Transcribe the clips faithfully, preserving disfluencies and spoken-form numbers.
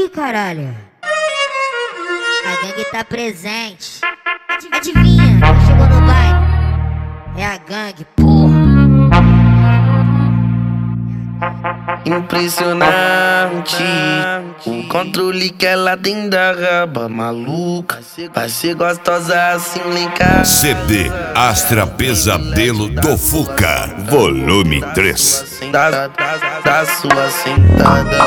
Ih, caralho. A gangue tá presente. Adivinha, quem chegou no baile? É a gangue, porra. Impressionante o controle que ela tem da raba maluca. Vai ser gostosa assim, linkar. C D Astra Pesadelo do Fuca, volume três. Da, da, da sua sentada,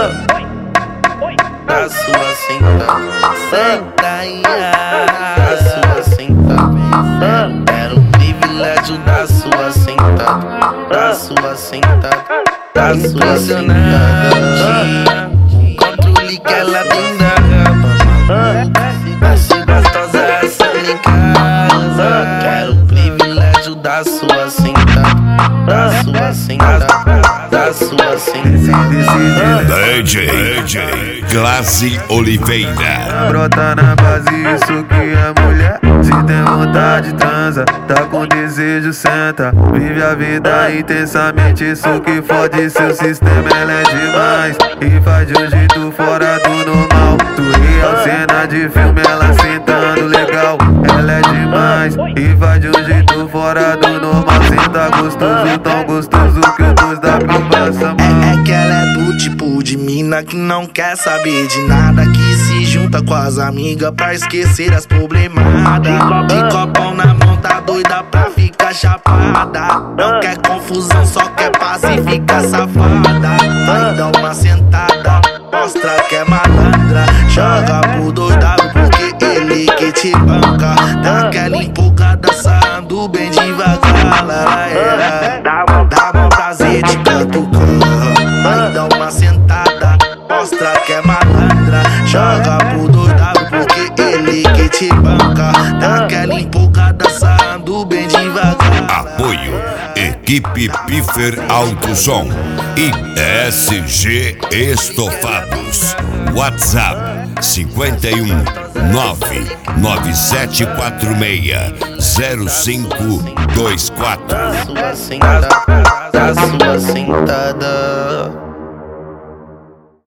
da sua sentada, senta aí, da sua sentada. Era um privilégio da sua sentada, da sua sentada, da sua sentada. O controle que ela tem da raba maluca. Vai ser gostosa assim em casa. Quero um privilégio da sua sentada, da sua sentada, da sua sentada. D J, D J Glaze Oliveira. Brota na base, isso que é mulher. Se tem vontade, transa. Tá com desejo, senta. Vive a vida intensamente. Isso que fode seu sistema, ela é demais. E faz de um jeito fora do normal. Tu real, cena de filme, ela sentando legal. Ela é demais. E faz de um jeito fora do normal. Senta gostoso, tão gostoso que o dois da passa mal. É, é que ela é do tipo de mina que não quer saber de nada, que se junta com as amigas pra esquecer as problemadas. De copão na mão, tá doida pra ficar chapada. Não quer confusão, só quer paz e fica safada. Vai dar uma sentada, mostra que é malandra. Joga pro dois W porque ele que te banca. Dá aquela empolgada, sarrando bem devagar. É, dá bom prazer de catucar. Vai dar uma sentada, mostra que é malandra. Joga pro dois W porque ele que te banca. Dá aquela empolgada, sarrando bem devagar. Apoio Equipe Piffer Alto Som e S G Estofados. WhatsApp cinquenta e um nove nove sete quatro seis zero cinco dois quatro. Da sua sentada, da sua sentada.